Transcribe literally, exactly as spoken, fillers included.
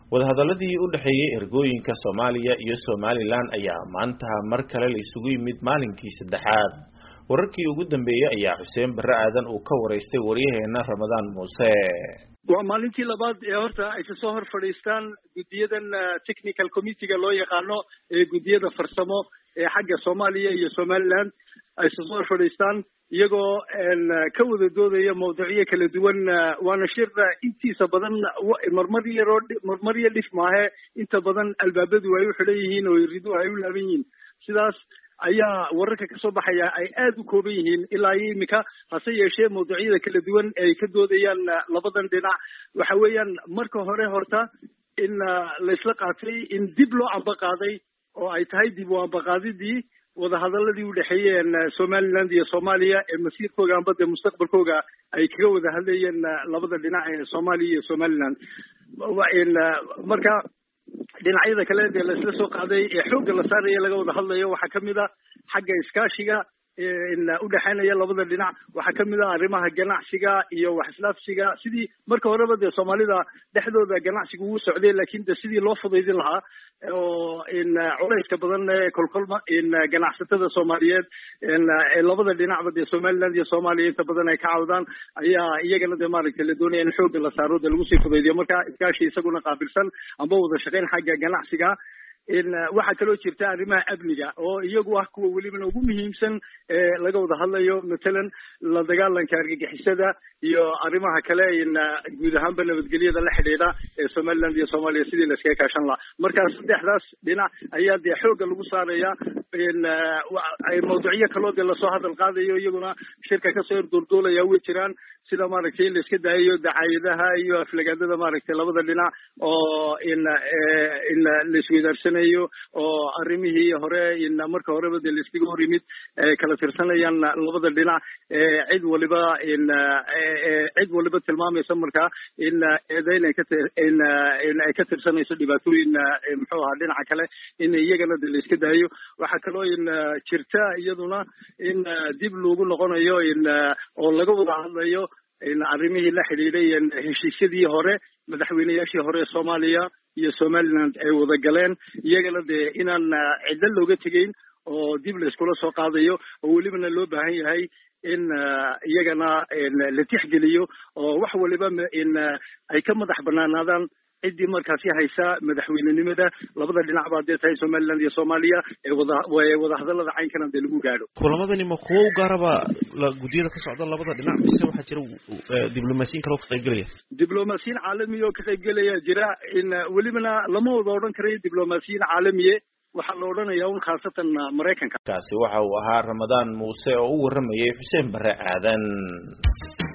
wadahadaladii u dhaxeeyay ergooyinka Soomaaliya iyo Somaliland ayaa maanta mar kale la isugu yimid maalinkii saddexaad. wararkii ugu dambeeyay ayaa Xuseen Barre Aadan uu ka wareystay wariyaheena Ramadaan Muuse. waa maalintii labaad ee horta ay soo hor fadhiistaan gudiyadan technical committee loo yaqaano ee gudiyada farsamo ee xagga Soomaaliya iyo Somaliland ay soo hor fadhiistaan iyagoo ka wada doodaya mowduucyo kala duwan. waana shir intiisa badan marmar yar marmar yar dhif maahe inta badan albaabadu ay u xidhan yihiin oo rido ay u laaban yihiin. sidaas ayaa wararka ka soo baxaya ay aad u kooban yihiin ilaa imika hase yeeshee mowduucyada kala duwan ay ka doodayaan labadan dhinac waxa weeyaan marka hore horta in la isla qaatay in dib loo amba qaaday oo ay tahay dib u amba qaadidii wadahadaladii u dhaxeeyeen Somaliland iyo Soomaaliya ee masiirkooda amba de mustaqbalkooda ay kaga wada hadlayeen labada dhinac ee Soomaaliya iyo Somaliland. in marka dhinacyada kale ee la isla soo qaaday ee xoogga la saarayo laga wada hadlayo waxaa kamid ah xagga iskaashiga in u dhaxaynaya labada dhinac waxaa kamid ah arrimaha ganacsiga iyo wax islaafsiga sidii marka horeba dee Soomaalida dhexdooda ganacsigu uu socday laakiin de sidii loo fudaydin lahaa oo in culayska badan ee kolkolma in ganacsatada Soomaaliyeed in labada dhinacba dee Somaliland iyo Soomaaliya inta badan ay ka caawdaan ayaa iyagana dee maaragtay la doonaya in xoogga la saaro dee lagu sii fudaydiyo marka iskaashi isaguna qaabilsan amba wada shaqayn xagga ganacsiga. in waxa kaloo jirta arrimaha amniga oo iyagu ah kuwa weliba ugu muhiimsan ee laga wada hadlayo matalan la dagaalanka argagixisada iyo arrimaha kale in guud ahaanba nabadgelyada la xidhiidha ee Somaliland iyo Soomaaliya sidii la iskaga kaashan lahaa. marka saddexdaas dhinac ayaa dee xoogga lagu saaraya in ay mowduucyo kaloo dee lasoo hadal qaadayo iyaguna shirka kasoo hordoolaya way jiraan sida maaragtay in la iska daayo dacaayadaha iyo aflagaadada maaragtay labada dhinac oo in in la isweydaarsanay oo arrimihii hore in marka horeba dee la iskaga hor yimid kala tirsanayaan labada dhinac cid waliba in cid waliba tilmaamaysa marka in eedayn ay ka in ay ka tirsanayso dhibaatooyin muxuu ahaa dhinaca kale in iyagana dee la iska daayo. waxaa kaloo in jirta iyaduna in dib loogu noqonayo in oo laga wada hadlayo in arrimihii la xidhiidhay heshiisyadii hore madaxweynayaashii hore ee Soomaaliya iyo Somaliland ay wada galeen iyagana dee inaan cidda looga tegayn oo dib la iskula soo qaadayo oo welibana loo baahan yahay in iyagana la tixgeliyo oo wax waliba in ay ka madax banaanaadaan ciddii markaasi haysa madaxweynenimada labada dhinac baa dee tahay Somaliland iyo Soomaaliya ee wada wada hadalada caynkana dee lagu gaadho. kulamadani ma kuwa u gaaraba gudiyada ka socda labada dhinac mise waxaa jira diblomaasiyiin kale oo ka qaybgalaya? diblomaasiyiin caalami oo ka qaybgalaya jira in welibana lama wada odhan karayo diblomaasiyiin caalamiye waxaa la odhanayaa un khaasatan Maraykanka. kaasi waxa uu ahaa Ramadaan Muuse oo u waramayay Xuseen Barre Aadan.